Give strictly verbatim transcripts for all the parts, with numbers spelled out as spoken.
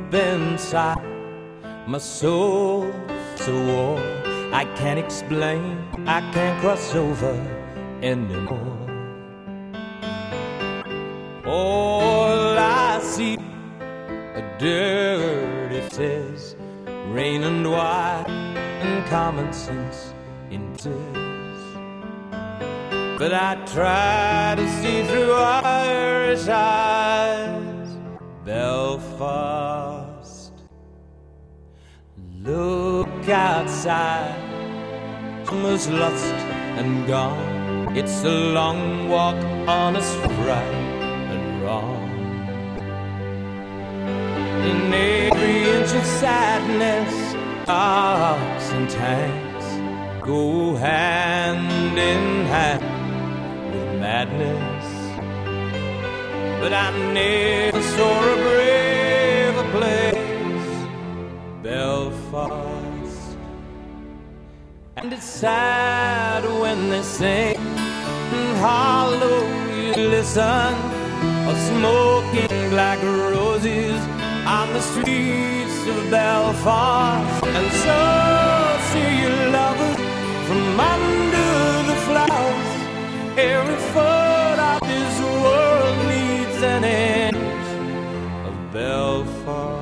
inside my soul, so war I can't explain, I can't cross over anymore. All I see are dirty says rain and wine and common sense in tears. But I try to see through Irish eyes. Belfast, look outside, summer's lost and gone. It's a long walk, honest, right and wrong. In every inch of sadness, arcs and tanks go hand in hand with madness. But I never saw a braver place, Belfast. And it's sad when they sing hollow, you listen, or smoking black roses on the streets of Belfast. And so see your lovers from under the flowers. Every foot of this world needs an inch of Belfast.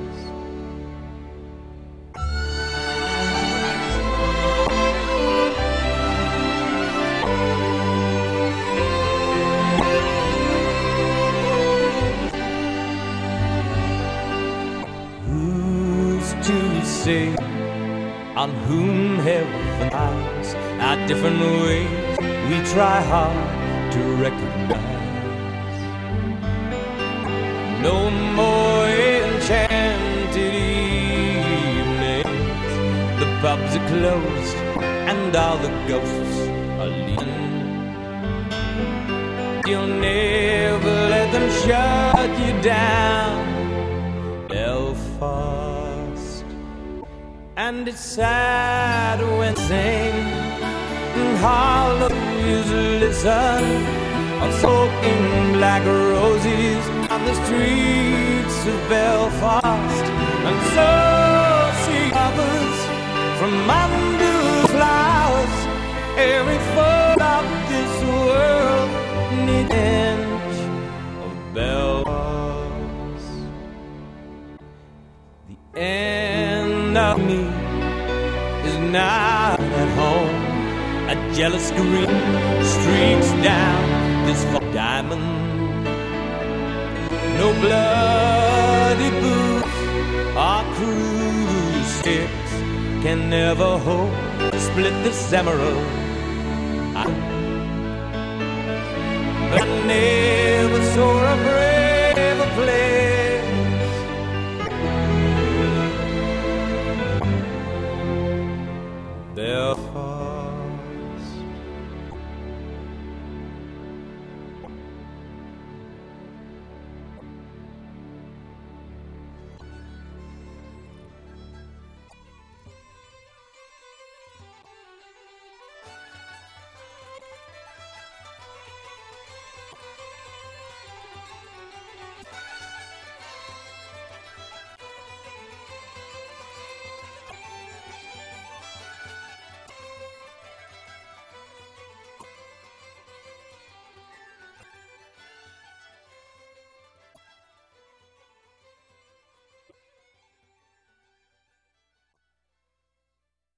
Who's to say on whom heaven eyes our different ways we try hard to recognize? No more enchanted evenings, the pubs are closed and all the ghosts are leaving. You'll never let them shut you down, Belfast. And it's sad when sing hollow is listen of soaking black roses on the streets of Belfast. And so see others from under flowers. Every foot of this world needs an inch of Belfast. The end of me is not at home. A jealous green streaks down this diamond. No bloody boots or cruise sticks can never hope to split this emerald. But I